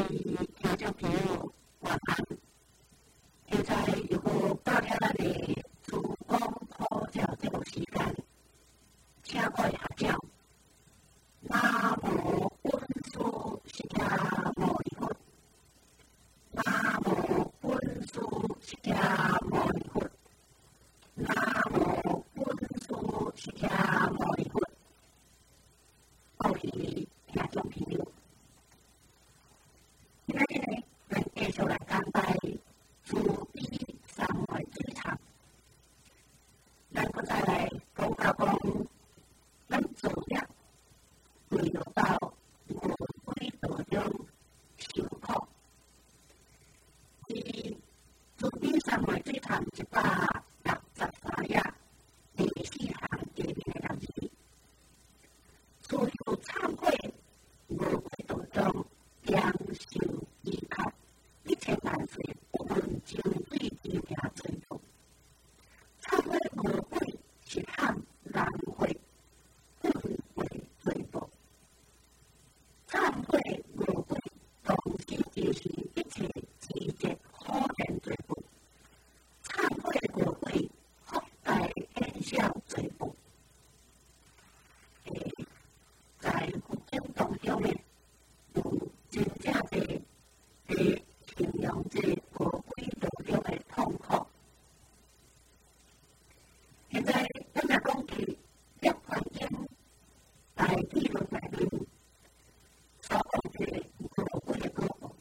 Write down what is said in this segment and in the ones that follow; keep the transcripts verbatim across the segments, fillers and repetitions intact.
听众朋友晚安。现在又到了咱的自讲普教这个时间，请各位学长，那无本事是听无离婚，那无本事是听无离婚，那无本事是听无离婚。各位听众朋友。今日呢，咱继续来讲解自闭三位最长。咱搁再来讲到讲，咱作业为了到魔鬼道中受苦。伊自闭三位最长一百六十三页，第四行第二个字，所有忏悔魔鬼道中。将受依靠，一切万岁，我们就对地名罪过。忏悔魔鬼是喊人会更为罪过。忏悔魔鬼同时就是一切季节可能罪过。忏悔魔鬼附带现象罪过。诶，在福建当中呢。真正的去形容这魔鬼道中的痛苦。现在咱来讲起约翰经在记录内面所讲的魔鬼的果报。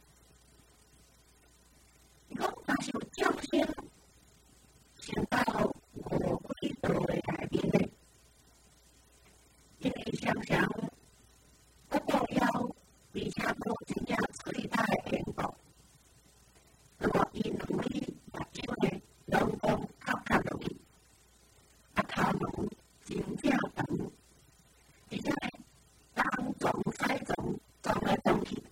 如果若是有众生想到魔鬼道的内面呢，因为常常不过要。而且无真正最大的幸福，那么伊两位目睭呢，拢讲靠靠落去，啊头毛真正长，而且呢，东撞西撞，撞来撞去。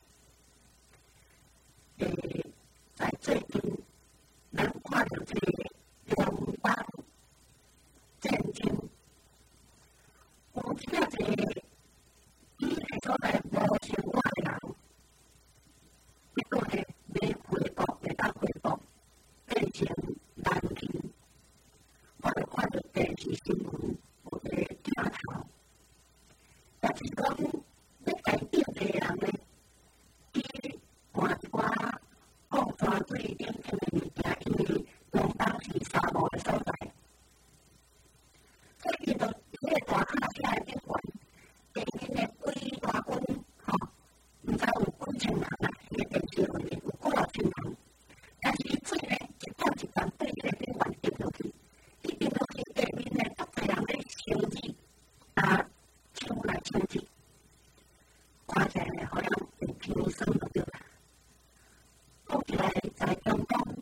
诶，在最近，咱看到这个联邦战争，有即个一个伊个所在无生活。结果呢，要回报，要到回报，变成难听。我就看到电视新闻，有个镜头，但是讲要改变的人呢，伊换一寡讲山水点点的物件，因为广东是沙漠的所在，所以伊就迄个大卡车的警官，电影的鬼大军，吼，毋知有几千人啦。电视里面有几多千人，但是伊水呢一点一点对迄个警官丢落去，伊丢落去地面呢，足侪人咧相指，啊，抢来抢去，看起来呢好像很轻松就对啦。讲起来在中国，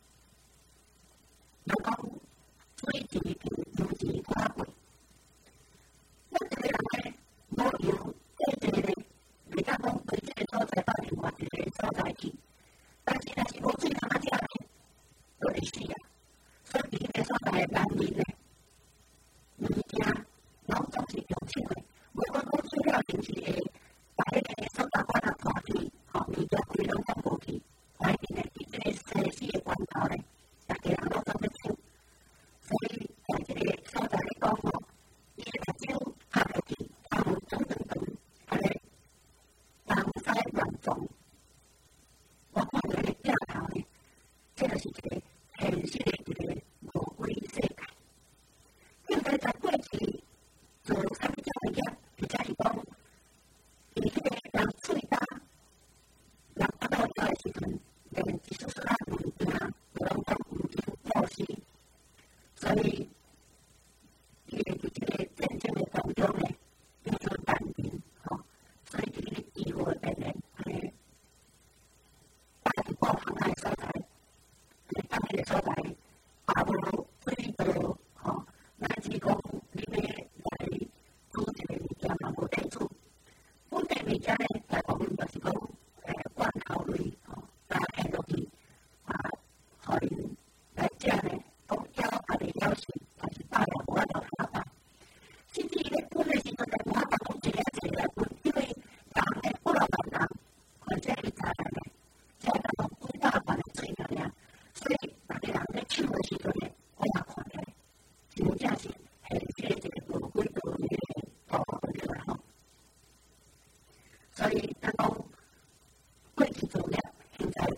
就讲水钱钱如钱花贵，咱这个人呢，无用这个呢。人家讲对这个所在到另外一个所在去，但是若是无水通啊食呢，就会死啊。所以迄个所在的人民呢，物件拢总是用抢的，无讲讲水了就是会把迄个所在管啊拖去，吼物件规拢放无去，外面呢，伫这个生死的关头呢，大家人拢总要抢。所以在这个所在咧讲吼，伊个目睭拍落去，头毛长长长，安尼。东西乱撞，我看到个镜头呢，这就是一个现实的一个魔鬼世界。应该在过去做啥物种的业，或者是讲，伊迄个人喙焦，人巴肚枵的时阵，连一丝丝仔物件，都拢讲毋经过失，所以伊会伫这个战争的当中呢，变做难民，吼。所以这个机会变成安尼，大一步行来所在，安尼当迄个所在，也无水道，吼，乃至讲你要来煮一个物件嘛无地煮，本地物件呢，大部分就是讲诶罐头类，吼，加下落去，啊，互因来食呢，讲枵也袂枵死，但是饱也无法度通啊饱。甚至伊咧分的时阵，就无法度讲一个一个来分，因为人诶不老万人，或者伊在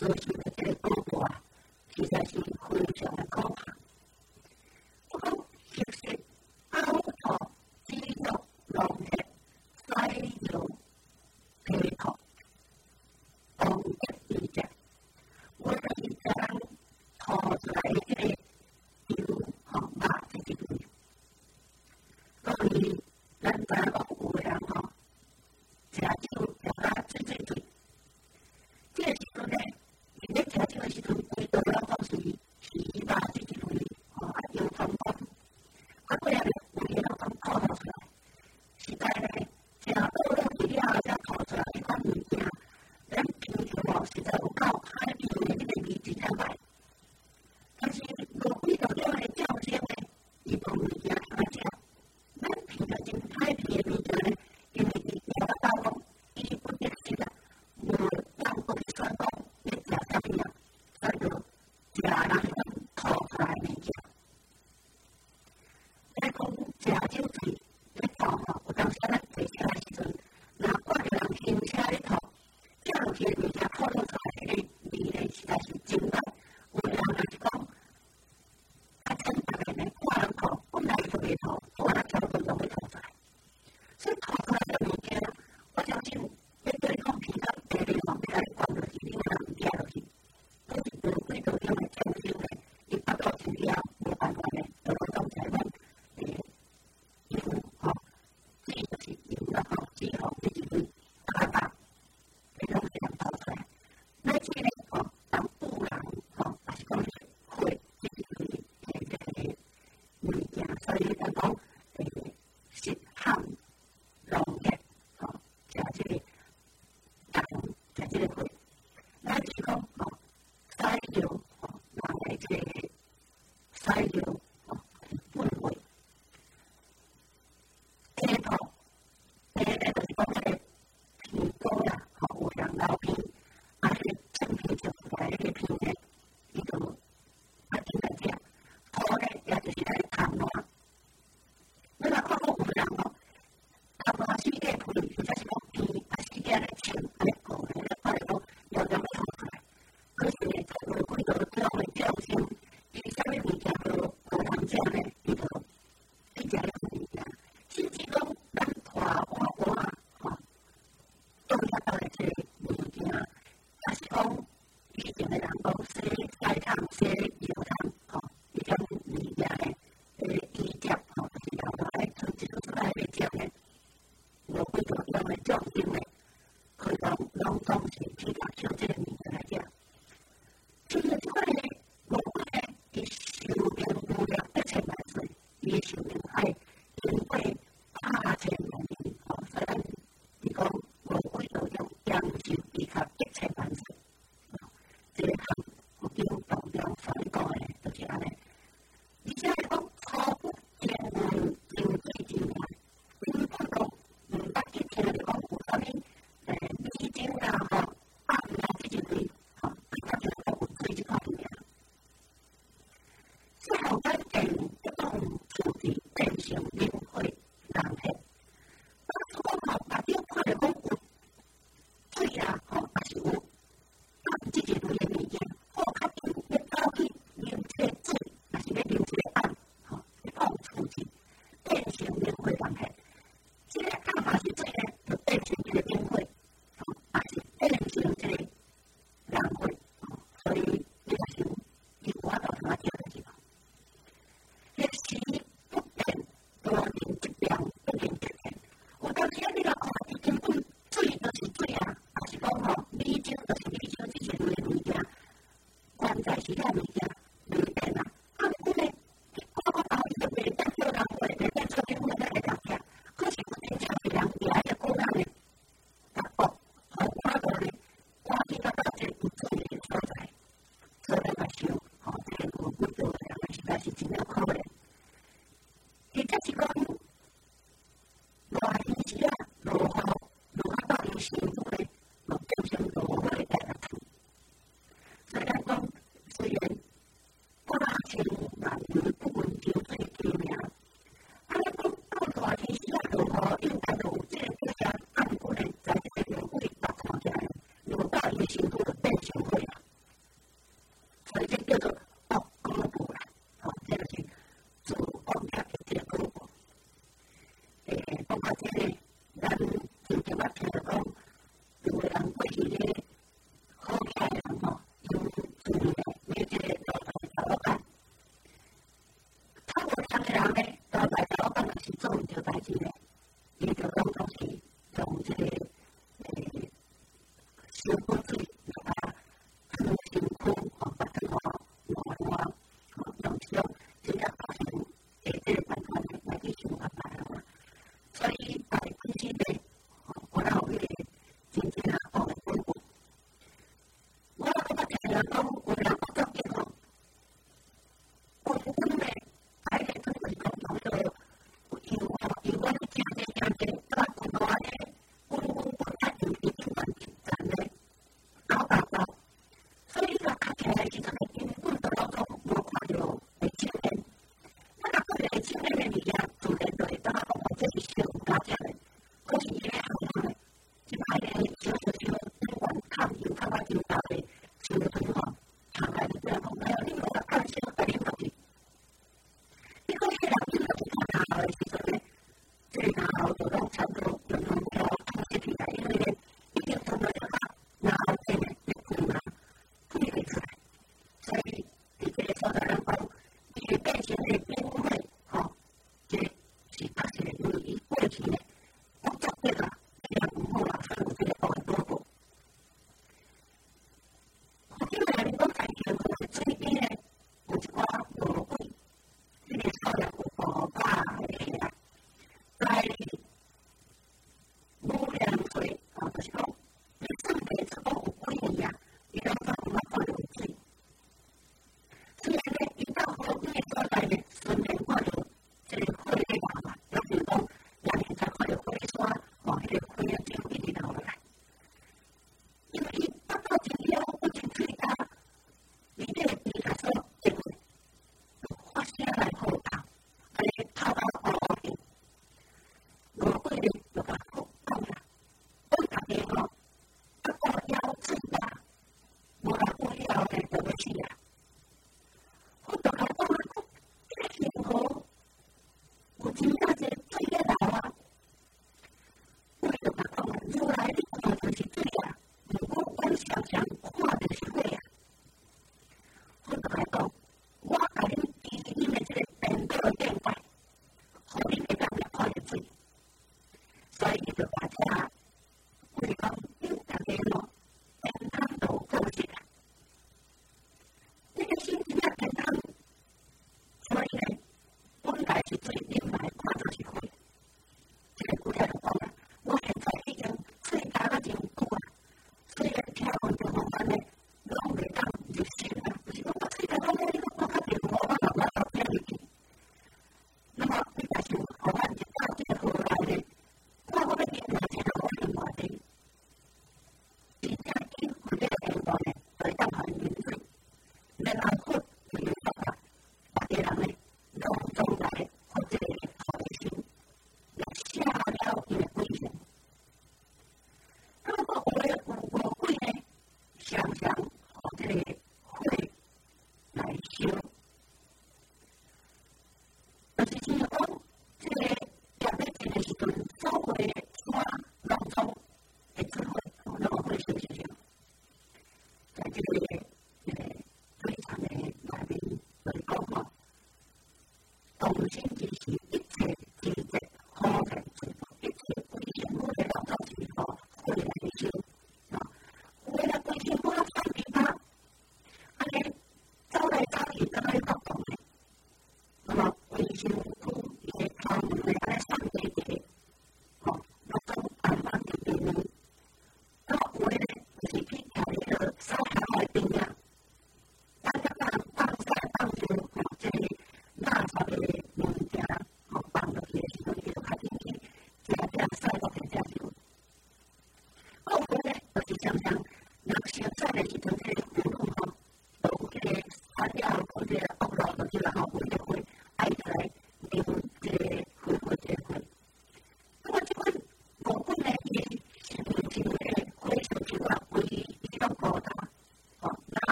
行度的变形会啊，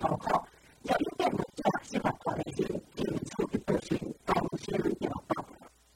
头壳，有一点呢，就适合我的一些基础的这些东西要报。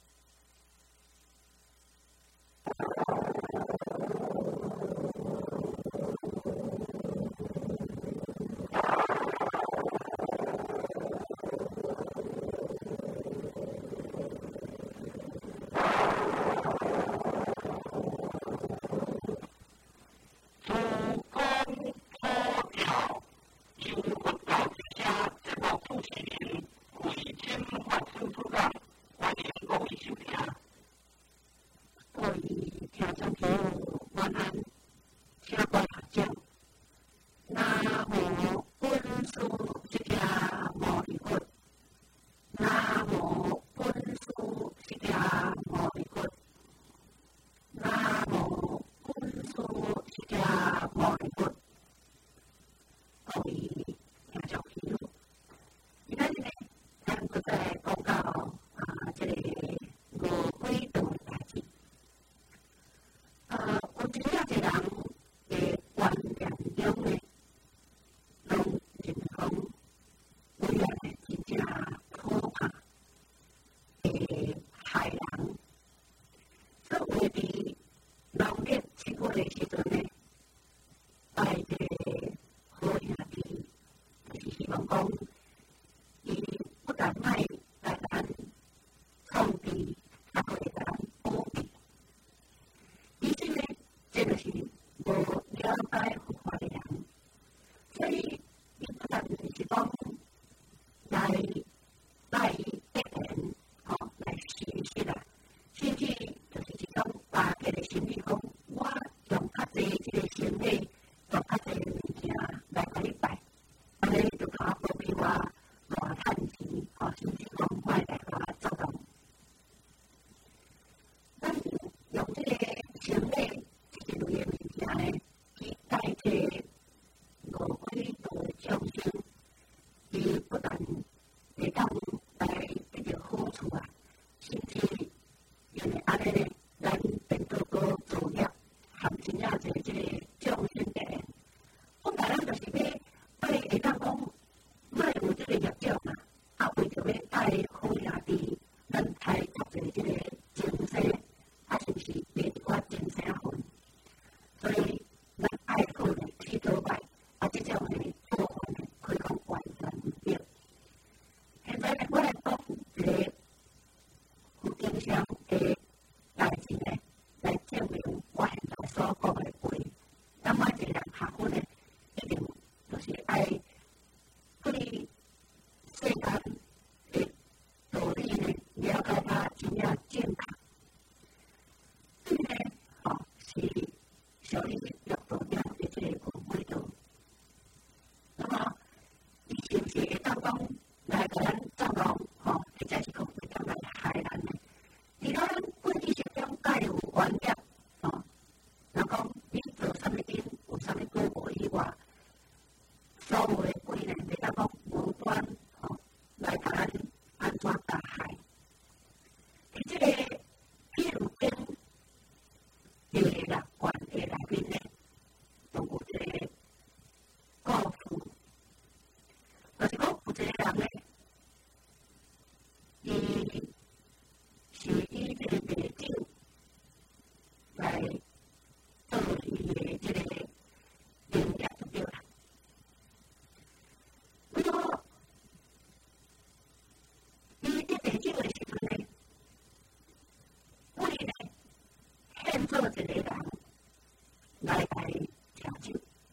做一个人来来调酒，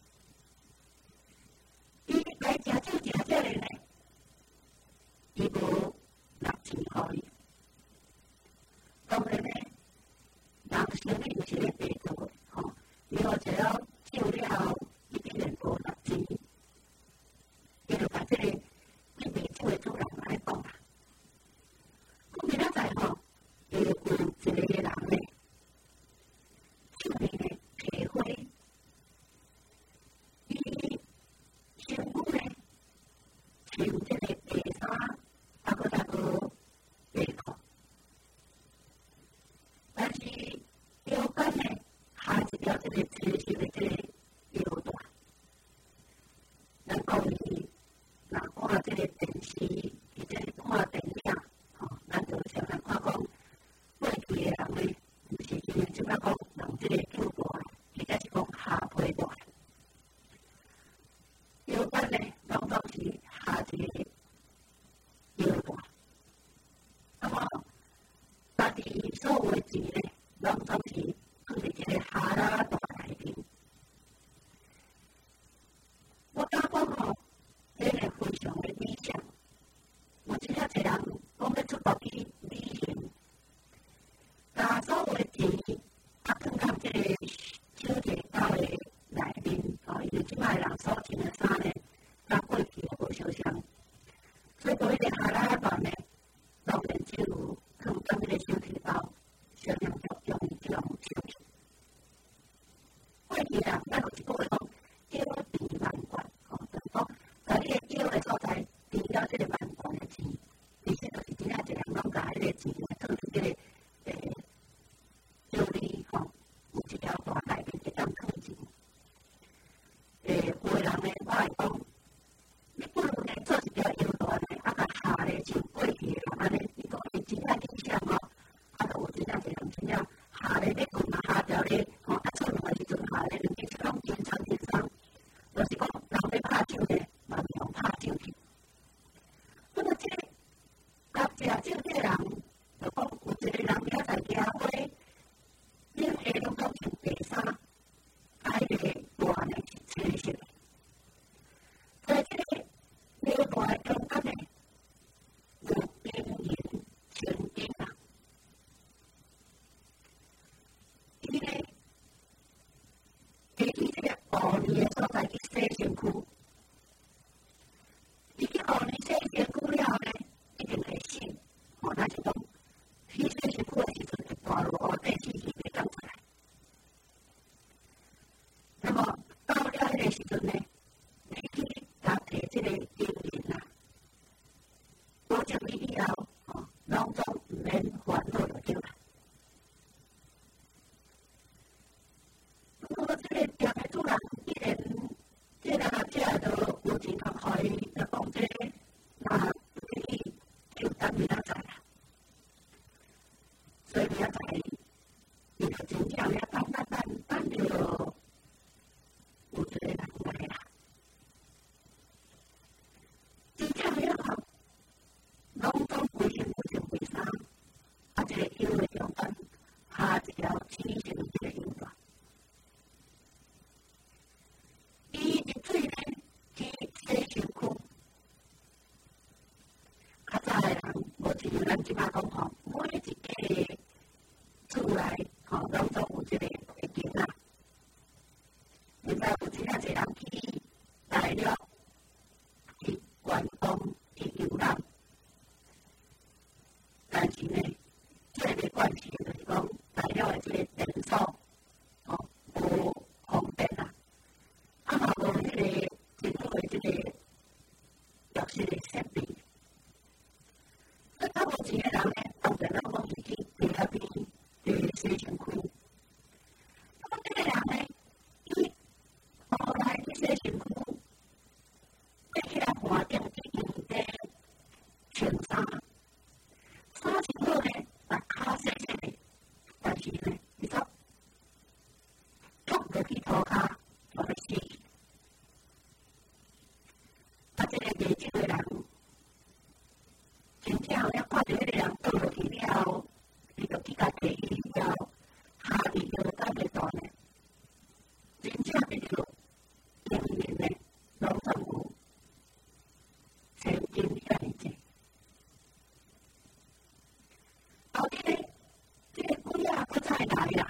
伊来调酒调这个呢，伊无六千块伊。当然呢，人生命是咧白做的，吼，伊若只要酒了，伊必然无六千，伊就把这个伊白酒的主人来讲啦。咁明仔载吼，伊有一个人呢。手里呢提花，伊丈夫呢穿这个白衫，啊个那个白裤，但是腰间呢下一条这个刺绣的这个腰带，咱讲伊看这个电视，或者看电影，吼、哦，咱就常常看讲，过去的人咧，就是因为即摆讲用这个救大，或者是讲下陪大，有关咧，拢总是下一个摇大。那么，家己所有的钱咧，拢总是放伫这个下拉大内面。我感觉吼，这个非常的理想。有真正侪人讲要出国去旅行，把所有的钱啊放到这个手提包的内面，哦，因为即摆人所穿的衫咧，甲过去也无相像，所以讲迄个下拉大呢，当然就放到这个手提包，相当着用这种手提。过去人咱有一句话讲，叫tiền萬貫，哦，就是講，在你嘅叫嘅所在，除了這個萬貫嘅錢，而且就是真正一人攏甲迄個錢咧，放入這個誒手裡，吼，有一條大內面會當放錢。誒，有個人咧，我會講，你不如咧做一條腰帶咧，啊，甲下咧像過去嘅人安尼，你講會真正印象哦，啊，就有真正一人真正下咧咧棍啊，下條咧，吼，啊，出門嘅時陣下咧，兩隻手攏緊長緊長。就是講，人要拍手咧，嘛唔用拍手去。那麼這夾食手嘅人，就講有一個人了在家花，恁下攏講穿白衫，啊，迄個大呢是青色。在這個了大嘅中間呢，有冰銀青金啊。伊呢，佢去這個後面嘅所在去洗身軀，你去後面洗身軀了後呢，一定會醒，哦，那是講去洗身軀嘅時陣會大落烏底死氣會講出來。那麼到了迄個時陣呢，你去搭摕這個金銀啊，保證你以後，哦，攏總唔免煩惱就對啦。不過這個店的主人既然這個這都有錢通可以就講這個，那你就等你了知啦。所以你要知，你就真正要等等等等就有這個人來啦。真正要學，攏總規身規身規衫，啊，這個腰的中間下一條起身這個腰帶。伊入水咧去洗身軀，較早的人無像咱即擺講吼，每一個厝內吼攏總有即個會景啊。現在有真正儕人去大陸去觀光去遊覽，但是呢，最個關係就是講大陸的即個電鎖吼無方便啊。啊嘛無迄個政府的即個浴室的設備，所以較無錢的人呢，當然攏講是去地下邊去洗身軀。咁這個人呢，伊後來去洗身軀，爬起來換頂去用地穿衫，衫穿好呢，把腳洗洗的，但是呢，你說脫落去塗骹。我哋是，啊！這個賣酒的人，真正要看到迄個人倒落去了後，伊就去甲提伊了後，下面就等袂大呢。真正迄個人面呢，攏總有千金遐爾濟。後邊呢，這個鬼仔佫再來啦。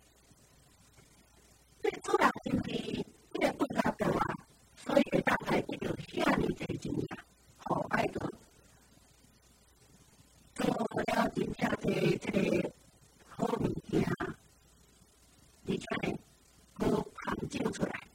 這個主人就是迄個本家大啊，所以會當來得到遐爾濟錢啊，互愛個做了真正濟這個好物件，而且呢，佫烘酒出來，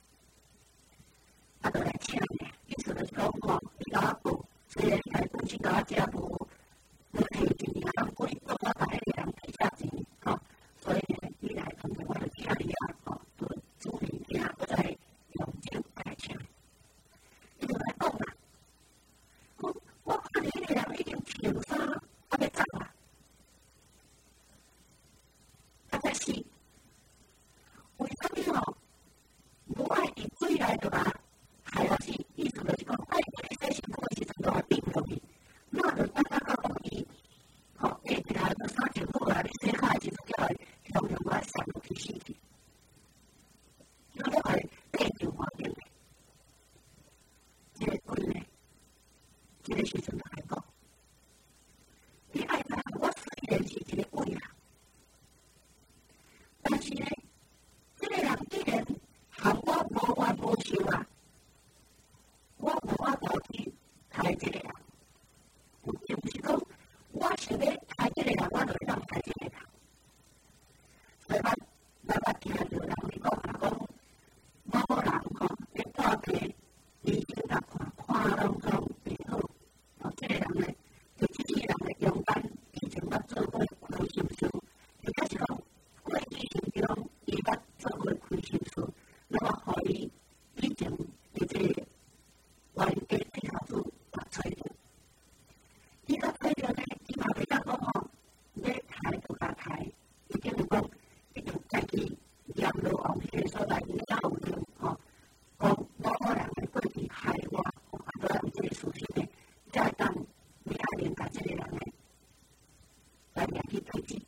啊，就來請呢，意思就是講吼，你甲我報，雖然你本身甲我食無無提錢啊，毋過你幫我把迄個人提下錢，吼，所以呢，你來通知我就請你啊，吼。煮物件，我再用酒來請。 这个时阵就来讲，你爱知我虽然是一个鬼人，但是呢，这个人既然和我无冤无仇啊，我无法度去害这个人。就不是讲我想要害这个人，我就会当害这个人。所以我我捌聽到人哋講啊，講某人吼，你破病，醫生甲看，看攏講袂好，哦，這個人呢，就這個人的樣板，以前捌做過開手術，就假是講過去形中伊捌做過開手術，那麼互伊以前的這個原家配合組來找到。伊個找到呢，伊嘛袂當講吼，要開就甲開，伊等於講。一定家己驗落往迄個所在了後，吼，講某某人會過去害我，吼，啊，都用這個事實呢，才會當你愛連甲這個人呢來掠去對治。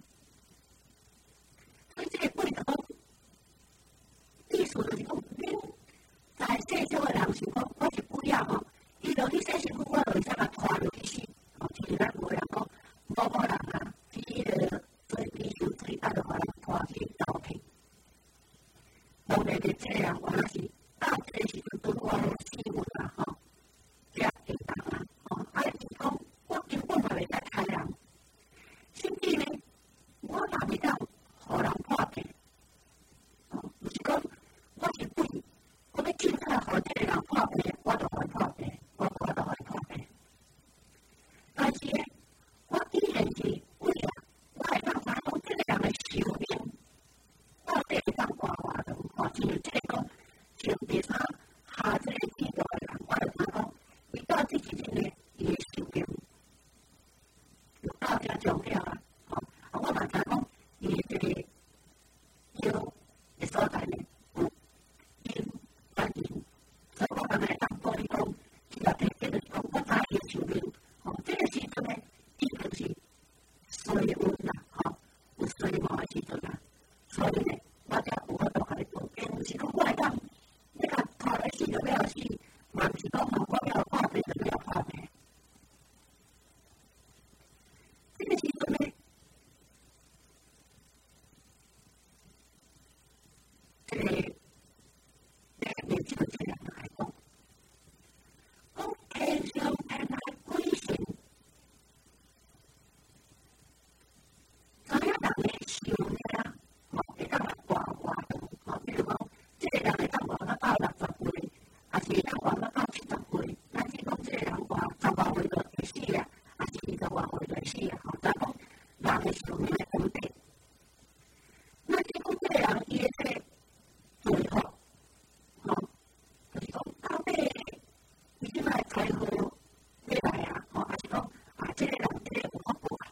所以這個鬼就講，意思就是講，恁在世上的人想講，我是鬼仔吼，伊落去洗身軀，我就會使甲拖落去死，吼，就是咱有人講某某人啊，去迄個做醫生做啊，就互人拖去倒去。當然，這個人我若是到這個時陣對我的死活啊，吼，這會當啊，吼，啊，就是講我根本嘛袂使害人，甚至呢，我嘛袂當互人破病，吼，就是講我是鬼，我要凊彩互這個人破病，我就會破病，我我就會破病。但是呢，我依然是鬼啊，我會當知講這個人的壽命到底會當活偌長，吼，就是這個講像第三下這個季度的人，我會知講伊到這時陣呢，伊的壽命有到這重要啊，吼，啊，我嘛知講伊的這個腰的所在呢有陰跟陽，所以我嘛會當講伊講，伊若提起就是講我知伊的壽命，吼，這個時陣呢，伊就是衰運啦，吼，有衰亡的時陣啦，所以呢，我才有法度甲你報，並毋是講我會當你甲拖來死就了死，嘛毋是講吼我要破病就要破病。這個時陣呢，這個這個年紀的這個人來講，講天上天來鬼神。所以人的壽命啊，吼，會當來活偌長，吼，比如講，這個人會當活到六十歲，還是會當活到七十歲，咱是講這個人活十外歲就會死啊，還是二十外歲就會死啊，吼，就講人的壽命的問題。那即講這個人伊的這個罪惡，吼，就是講到底伊即擺財富要來啊，吼，還是講啊，這個人這個有福報啊？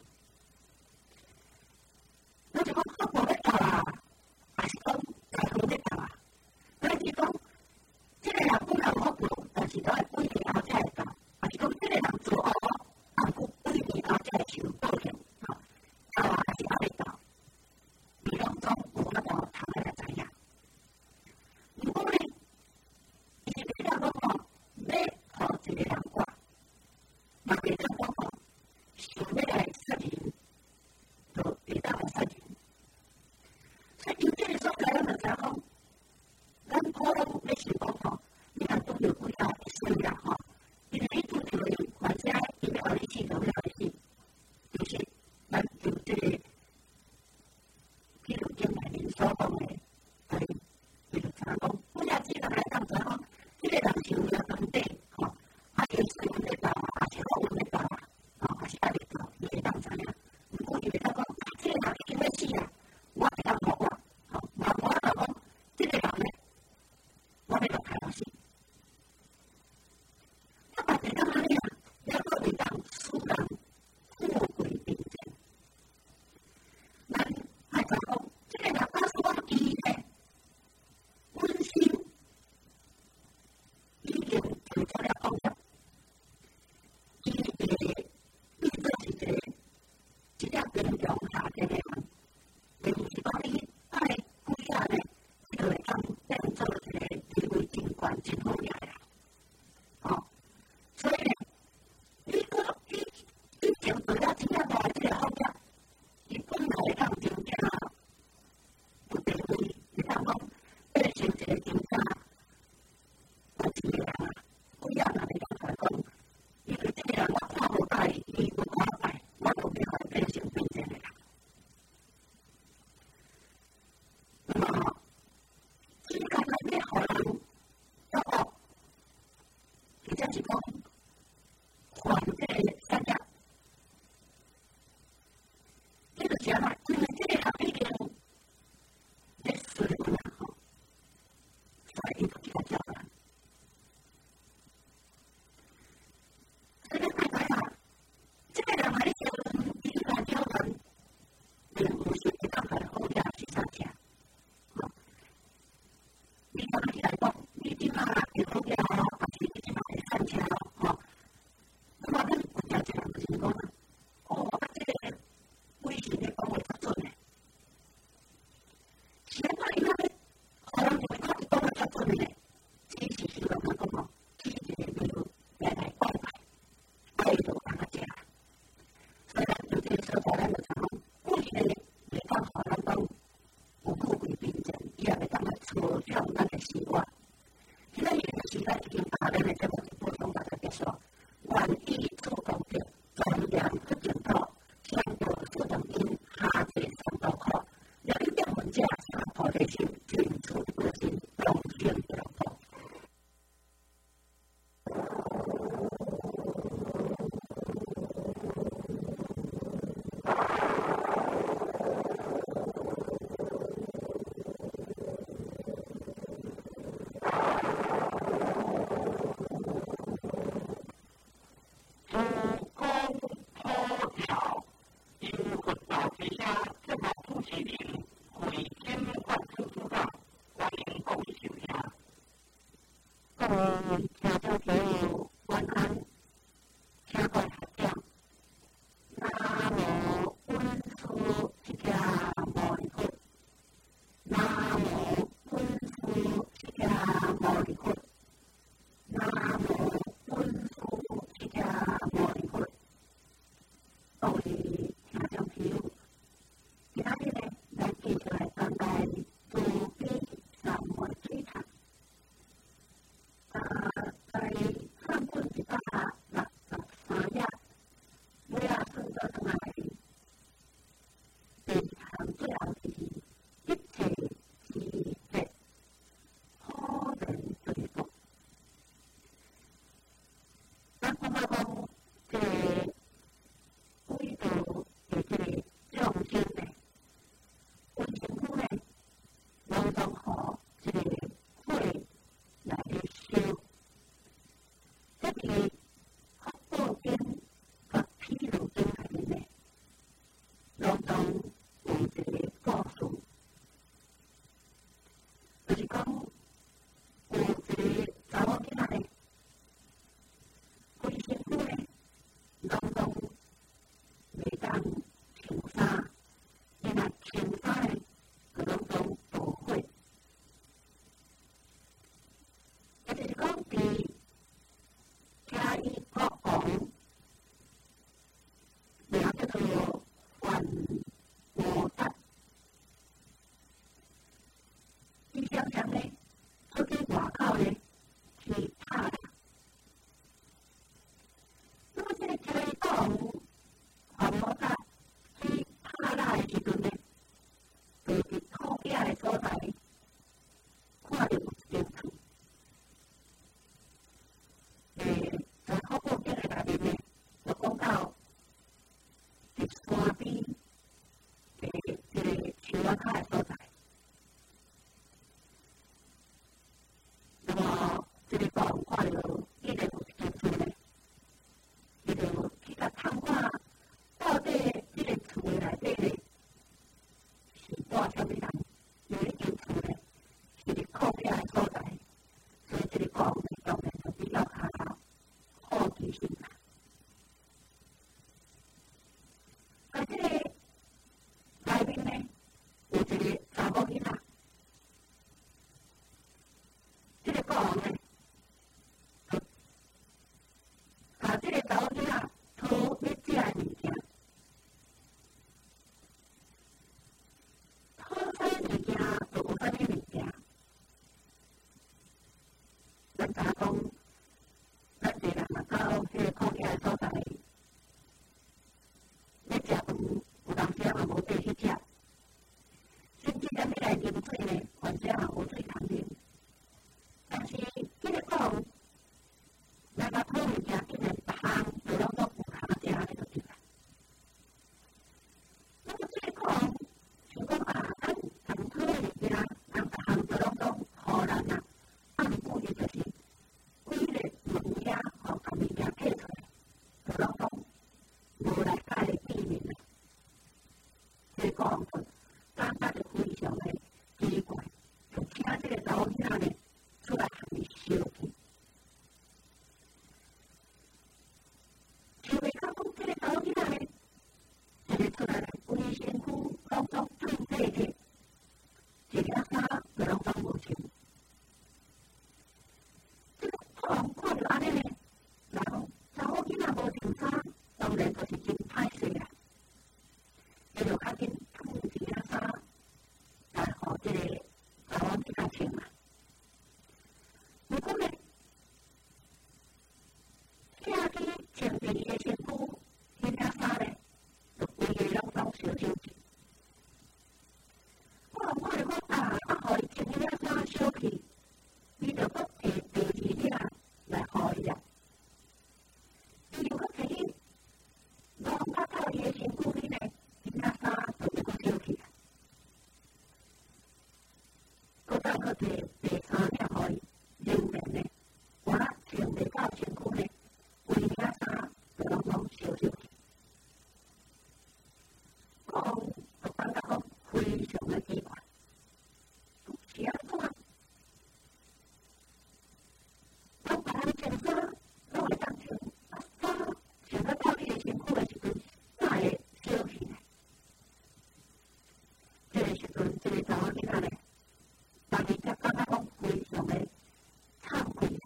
咱就講福報要到啊，還是講財富要到啊？咱是講這個人本來有福報，但是都係幾年後才會到，還是講這個人做惡，啊，幾年後才會受報應，吼，到啊還是還未到，伊攏總有法度通來知影。如果呢，伊是要講吼，要互一個人活，嘛袂當講吼，想要來殺人，就會當來殺人。所以由這個所在，咱就知講，咱普通要想講吼，你若拄着幾啊會死啦吼，因為你拄着伊，或者伊要互你死就要互你死，就是咱就這個，譬如經內面所講的，係就是知講，我也只能來當知講，這個人壽命長短吼，啊，有是讲还这个三角，这个讲嘛，因为这个行已经在水了吼，所以不记得叫了。所以大家啊，这个人还是一个叫人，嗯，有些地方可能后边去上下，好，你刚才来讲，你起码有后边啊，还是你起码会上下哦，吼。那么，我讲起来咧，一个出来咧，规身躯拢总对对的，一件衫就拢总无穿。这个看看着安尼咧，然后查某囡仔无穿衫，当然就是真歹势啦。伊就较紧脱一件衫来互这个查某囡仔穿嘛。如果咧，听见穿第二个身躯，迄件衫咧，就规个拢总烧烧去。我看着我啊，啊，互伊穿迄件衫烧去，伊就搁摕第二件来互伊啊。伊就搁摕伊弄到到伊个身躯里咧，迄件衫就又搁烧去啊。搁再搁摕第三件互伊，仍然咧，我穿袂到身躯咧，规件衫就拢拢烧烧去。我就感觉讲非常的奇怪，是安怎？当别人穿衫，拢会当穿，啊衫穿到到你的身躯的时阵，哪会烧去呢？这个时阵，这个查某囡仔咧，当伊才感觉讲非常的惭愧啊，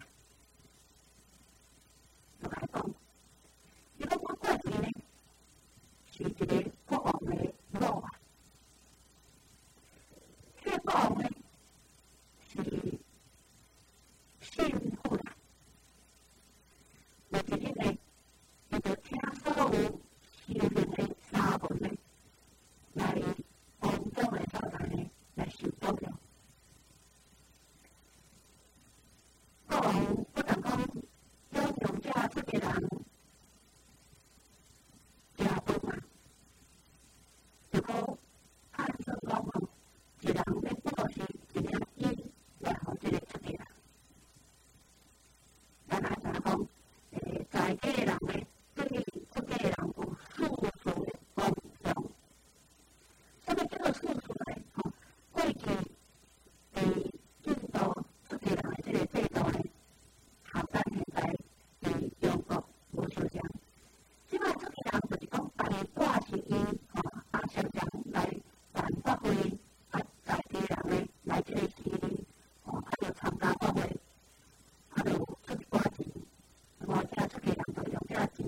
就来讲，伊讲我过去呢是一个国王的某啊，这个国王呢是幸福啦。有一日呢，伊就请所有时任的沙文呢来王宫的所在呢来受访了。国王不但讲要求这出个人食饭嘛，就讲按算讲吼，一人要报是一领银来互这个出个人。咱也知讲，诶，在地的人呢，对出个人有世俗的奉上。什么叫做世俗呢？吼，过去伫印度出个人的这个制度呢，和咱现在伫中国无相像。即摆出个人就是讲，逐个挂是伊吼，啊常常来办法会，啊在地人呢来这个市里，吼，啊就参加法会，啊就出一寡钱，我这出个人就用这钱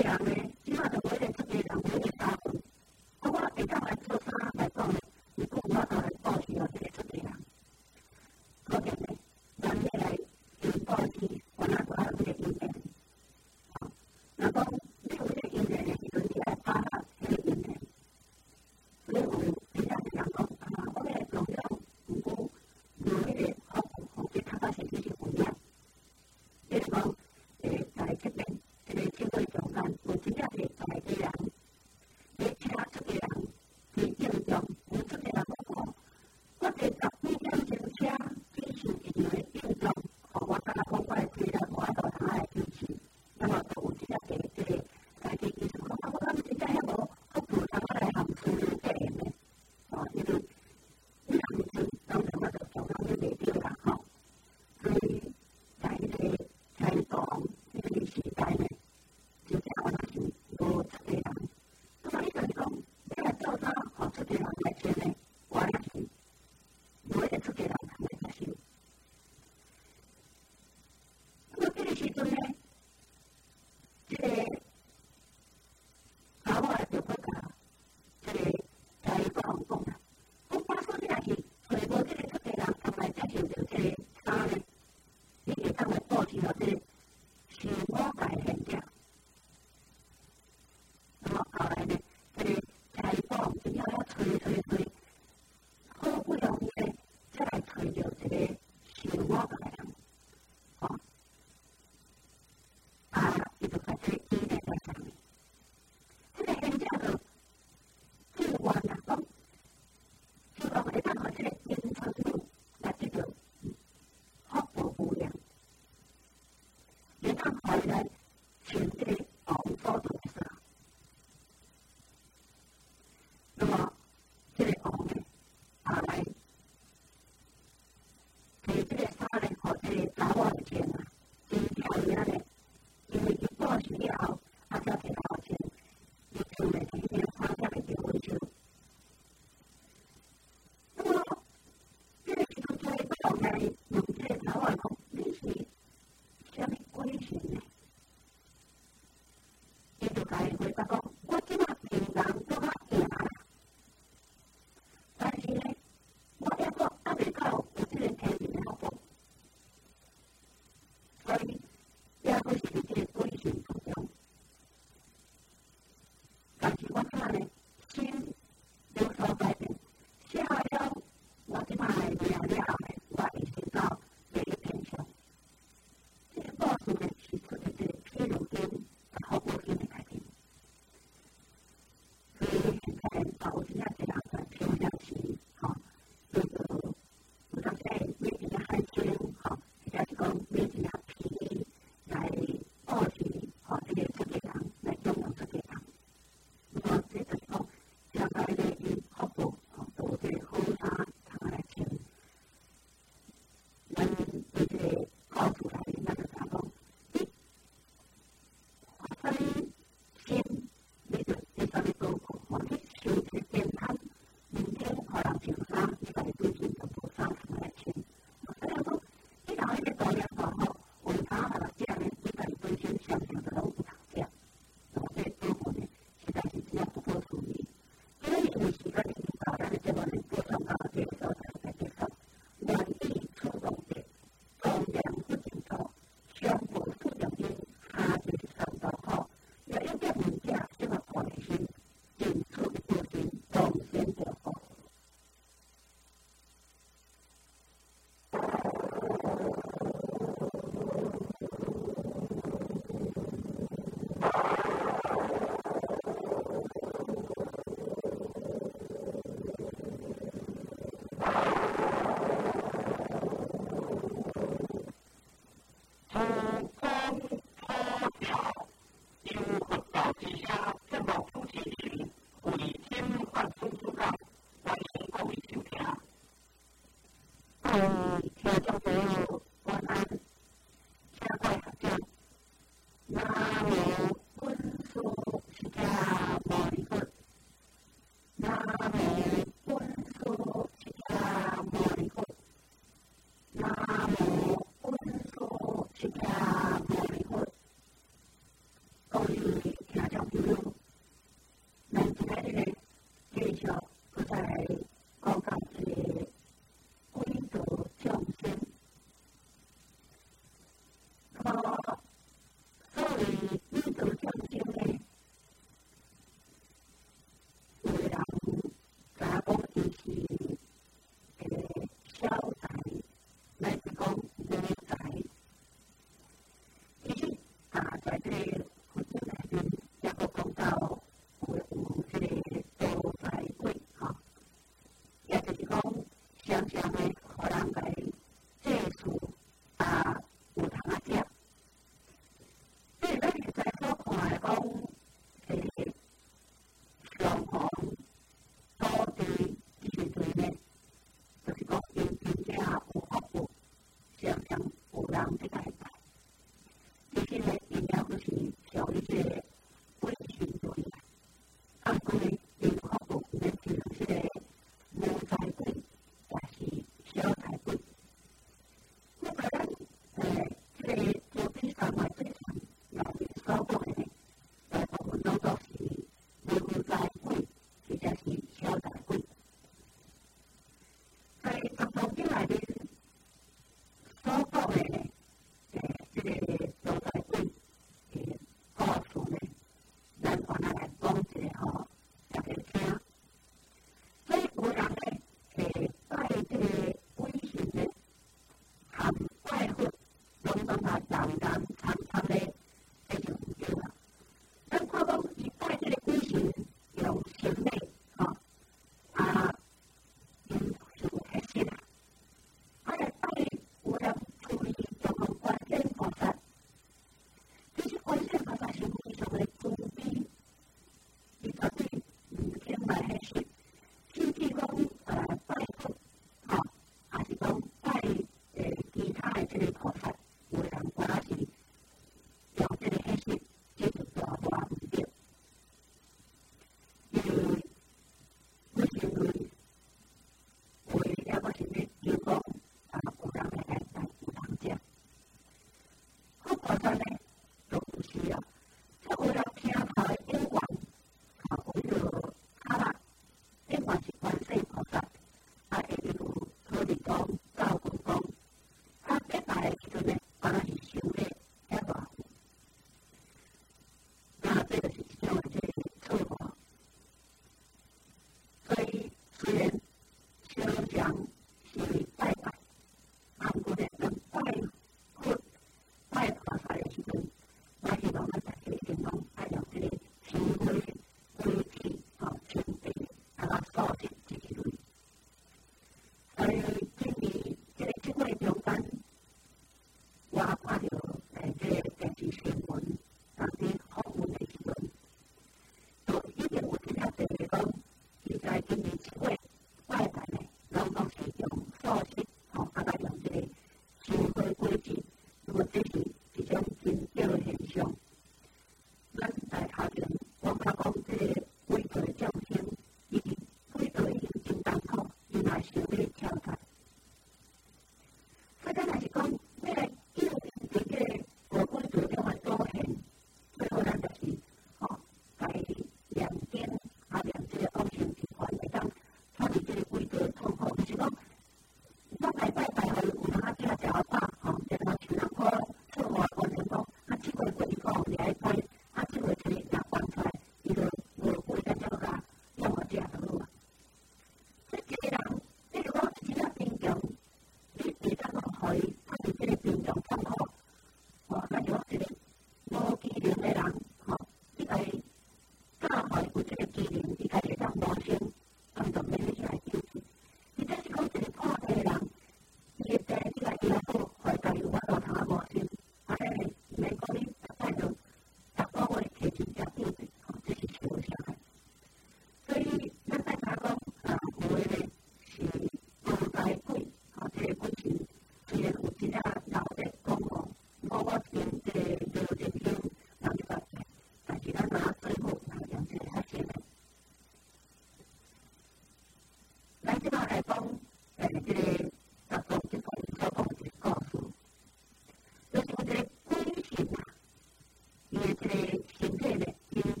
因为这个身体的因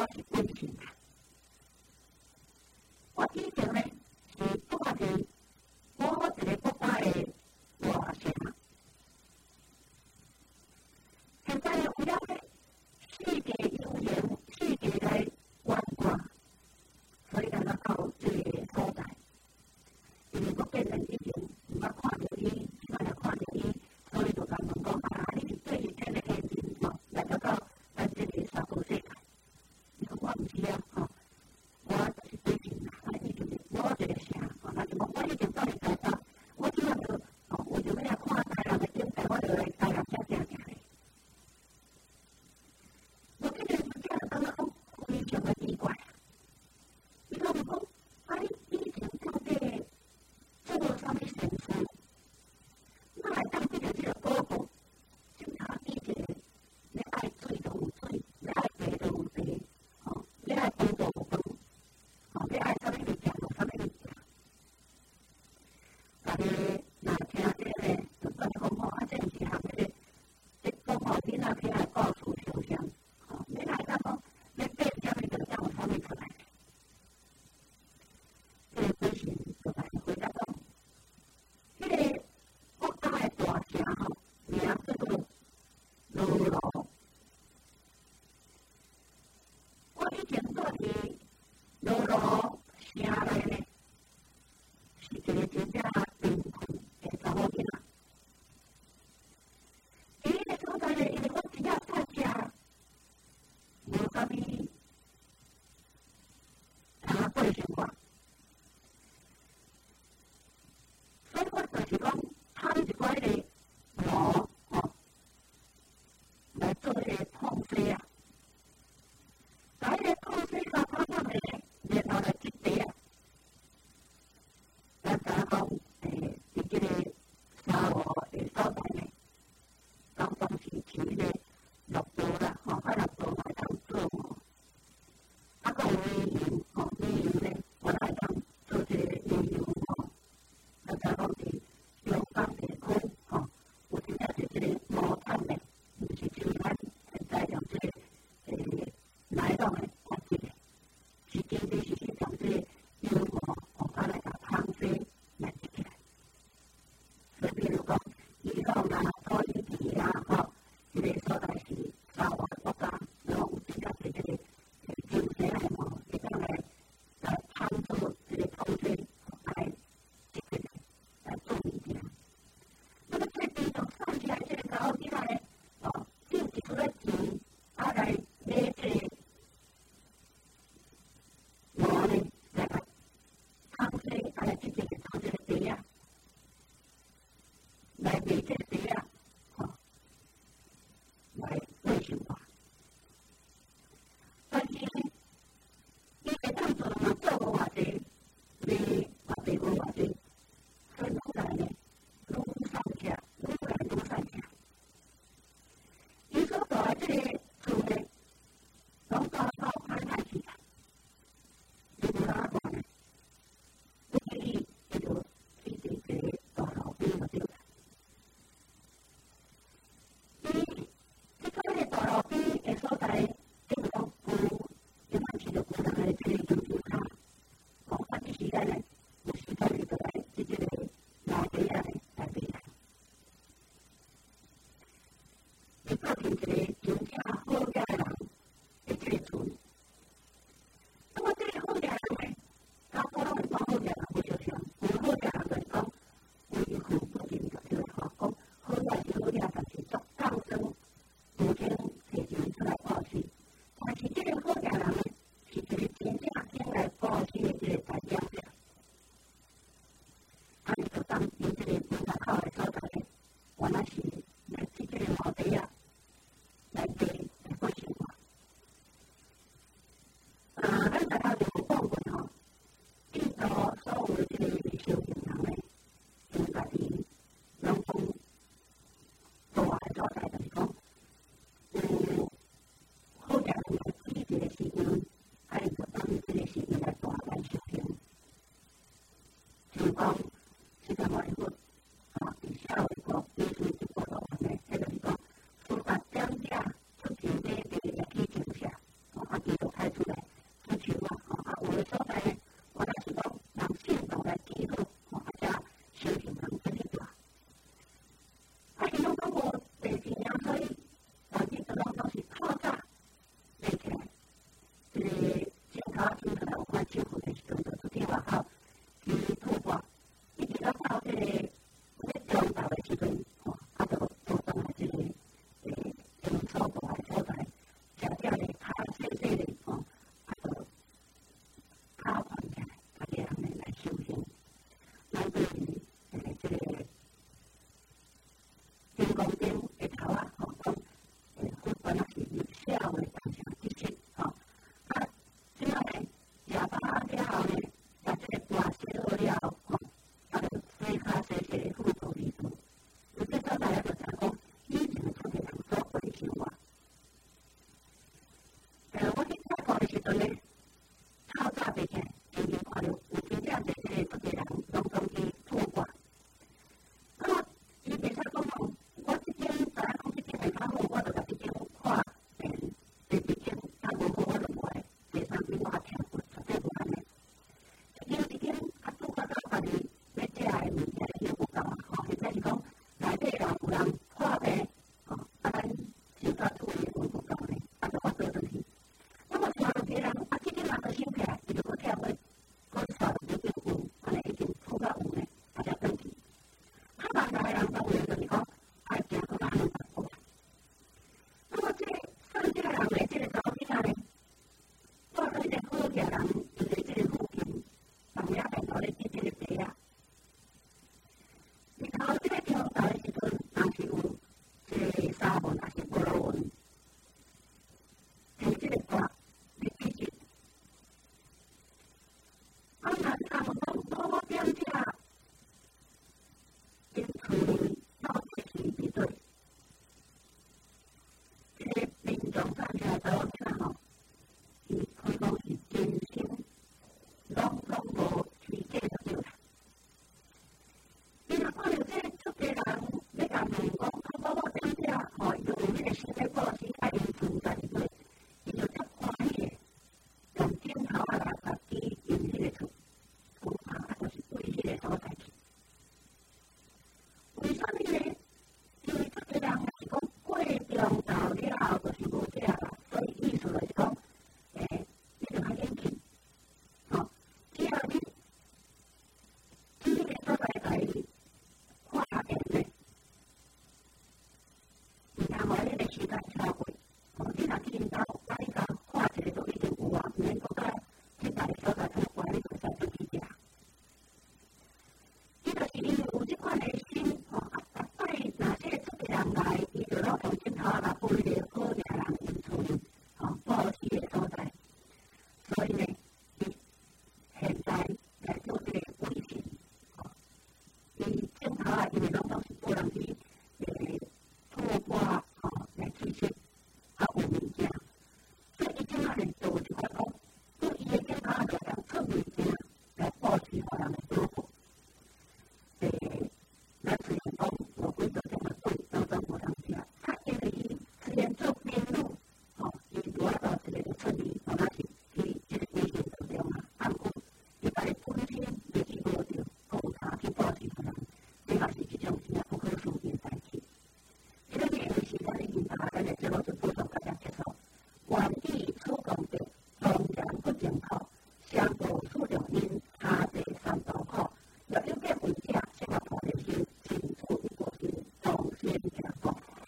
我是本性啊。我以前呢是住喺某一个国家的外省，现在为了世界有缘，世界来观光，所以咱们到这个所在，因为我个人已经唔捌看到伊，即摆来看到伊，所以就甲问讲啊，你是最近听的现金吼，来到到咱这个沙坡世界，伊讲我唔是啊，吼，我就是最近啊，啊，伊就是我这个啥，吼，那就讲我已经到你台北，我主要就吼，为着要来看台南的景色，我就来台南遮行行嘞。我这个真正感觉讲非常的奇怪。伊讲讲，啊，你以前到底做过啥物善事？哪会当得到这个果报？警察以前你爱水就有水，你爱茶就有茶，吼，你爱饭就有饭，吼，你爱啥物物件就啥物物件。大家若听这个呢，就讲讲吼，啊，这毋是项迄个，即讲吼，囡仔起来到处烧香，吼，你若会当讲，你变啥物就当有啥物出来。这个本身就来回答讲，迄个国家的大城吼，名叫做罗罗。我以前住伫罗罗城内呢，是一个真正贫困的查某囡仔。伫迄个所在呢，因为我只要在遮，无啥物通啊过生活。所以我就是讲，摊一块的毛吼，来做迄个碰水啊。把迄个碰水甲碰上的，然后来积地啊。咱知影讲，诶，伫即个沙漠的所在呢，当当是像迄个绿豆啦，吼，啊绿豆嘛会当做吼，啊，讲米油吼，米油呢，我来当做即个米油吼。大家讲是阳江地区吼，有真正是即个毛产的，毋是像咱现在用即个诶奶酪的关系的，是真真实实用即个油毛吼，啊来甲烘洗来积起来。所以比如讲，伊朗啦、土耳其啦，吼，即个所在是沙漠的国家，然后有真正是即个诶真实的毛，会当来来烘做即个碰水来积起来。来做物件，那么这边上算起来，这个查某囡仔呢，哦，挣一出来钱，啊来买这个毛呢，来个烘洗，啊来直接去做这个茶啊，来卖这个茶啊，吼，来过生活。但是呢，伊会当做嘛做无偌济，卖嘛卖无偌济。所以后来呢，愈上下，愈来愈上下。伊所住的这个厝呢，拢到到海海去啊，就无哪办呢？不介意，伊就去伫一个大路边就对了。伊这个个大路边的所在，就是讲有一般是就有人来这里研究它，哦，啊，这时间呢，有时间伊就来即这个。拿茶啊来来买来，伊造成一个真正好家的人的这个厝。那么这个好家人呢，甲普通人讲好家人不相像，有好家人就是讲，维护不仅就对啦，讲好家是好家，但是做抗争，无钱摕钱出来报喜。但是这个好家人呢，是一个真正应来报喜的这个代表者。啊，你就当你这个门口口的所在呢，原来是来去这个毛茶啊，来卖来过生活。 阵咧，透早爬起来，渐渐看到有真正侪即个一个人拢总去破卦。那么伊袂使讲讲，我即间知影讲即间会较好，我就甲即间看病，第二间较无好，我就卖。第三间我较听过，绝对无安尼。一间一间啊，拄到到家己要食诶物件，迄有够啊！吼，或者是讲内底若有人破病，吼，啊咱先甲厝诶有够呢，啊就我倒转去。那么传落别人啊，即间嘛就先平